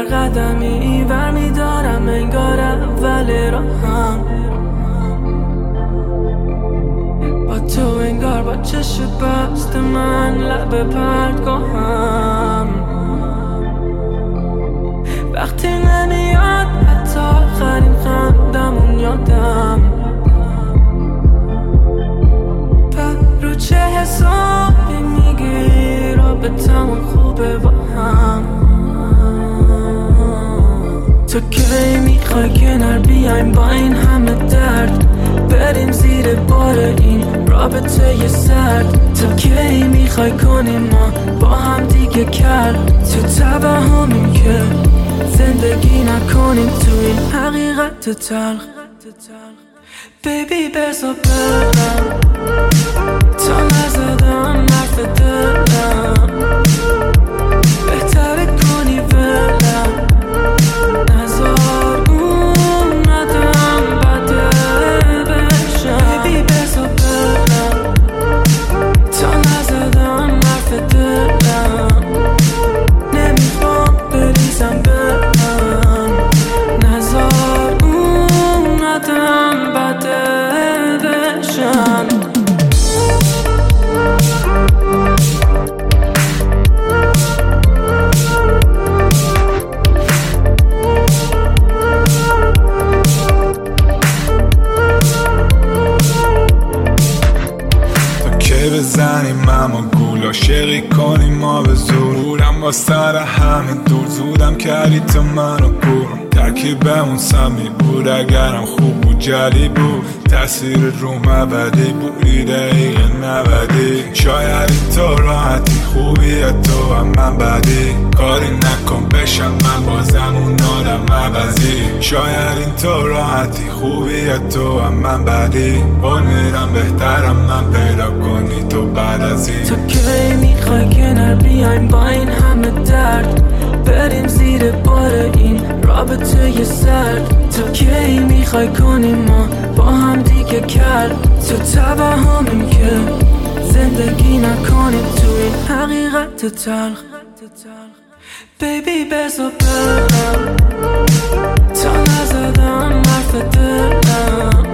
قدمی برمیدارم انگار اول راهم، با تو انگار با چشم بست من لب پرتگاهم. وقتی نمیاد حتی آخرین خندمون یادم، پر رو چه حسابی میگی رابطمون خوبه با هم. تو کی میخوای کنار بیایم با این همه درد، بریم زیر بار این رابطه سرد. تو کی میخوای کنیم ما با هم دیگه کرد، تو توهمیم که زندگی نکنیم تو این حقیقت تلخ. بیبی بذار برم تا نزدم حرف دلم، بهتره کنی ولم نزار اون ندم بده بشم. بیبی بذار برم تا نزدم حرف دلم، نمیخوام بریزم برم نزار اون ندم بده بشم. بزنیم اما گول عاشقی کنیم ما به زور، بورم با سر همه دور زودم کردی تو منو کور. ترکیبمون سمی بود اگرم خوب بود جلی بود، تاثیر روم ابدی بودی دقیقه 90. شاید تو راحتی خوبی تو هم من بدی، کاری نکن بشم من بازم اون آدم عوضی. شاید این تو راحتی خوبی تو هم من بدی، قول میرم بهترم من پیدا کنی تو بعد از این. تو کی میخوای کنار بیایم با این همه درد، بریم زیر بار این رابطه سرد. تو کی میخوای کنیم ما با هم دیگه کرد، تو توهمیم که زندگی نکنیم تو این حقیقت تلخ. بیبی بذار برم تا نزدم حرف دلم،